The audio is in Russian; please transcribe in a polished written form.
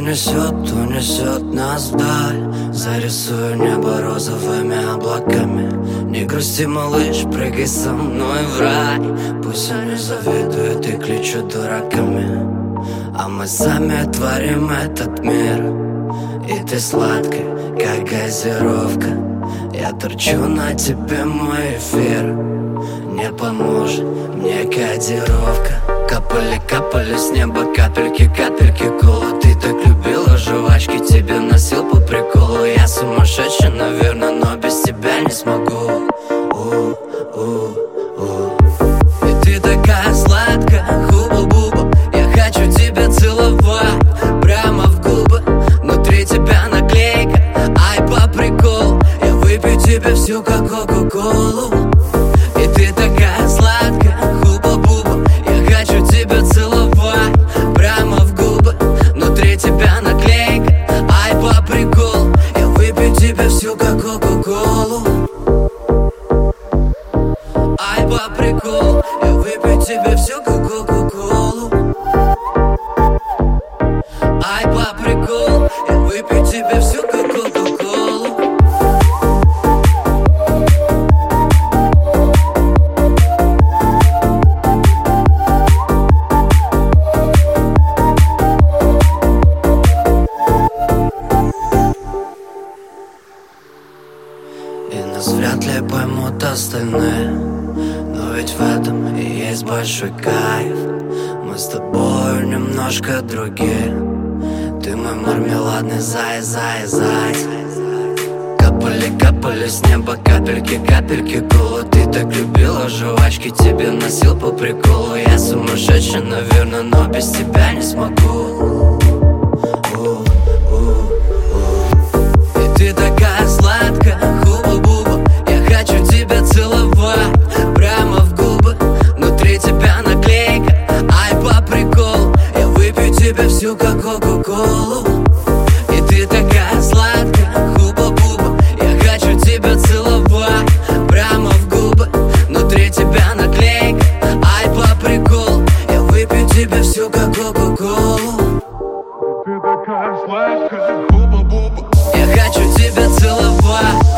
унесет нас вдаль. Зарисую небо розовыми облаками. Не грусти, малыш, прыгай со мной в рай. Пусть они завидуют и кличут дураками, а мы сами творим этот мир. И ты сладкая, как газировка. Я торчу на тебе, мой эфир. Не поможет мне кодировка. Капали с неба капельки, капельки кола. Ты так любила жвачки, тебе носил по приколу. Я сумасшедший, наверное, но без тебя не смогу. И ты такая сладкая, хуба-буба. Я хочу тебя целовать прямо в губы. Внутри тебя наклейка, ай, по приколу. Я выпью тебе всю, как кока-колу. И ты такая сладкая, хуба-буба. Я хочу тебя целовать прямо в губы. Внутри тебя наклейка, ай, по приколу. Я выпью тебе всю, как кока-колу. Ай, по приколу. Я выпью тебе всю, как кока-колу. Ай, по приколу. Я выпью тебе всю, как кока-колу. И нас вряд ли поймут остальные, но ведь в этом и есть большой кайф. Мы с тобой немножко другие. Ты мой мармеладный заяц. Капали с неба капельки, капельки кола. Ты так любила жвачки, тебе носил по приколу. Я сумасшедший, наверное, но без тебя не смогу. И ты такая сладкая, хуба-буба. Я хочу тебя целовать прямо в губы. Внутри тебя наклейка, ай, по приколу. Я выпью тебе всю, как кока-колу. И ты такая сладкая, хуба-буба. Я хочу тебя целовать прямо в губы. Внутри тебя наклейка, ай, по приколу. Я выпью тебе всю, как кока-колу. Ты такая сладкая, хуба-буба. Я хочу тебя целовать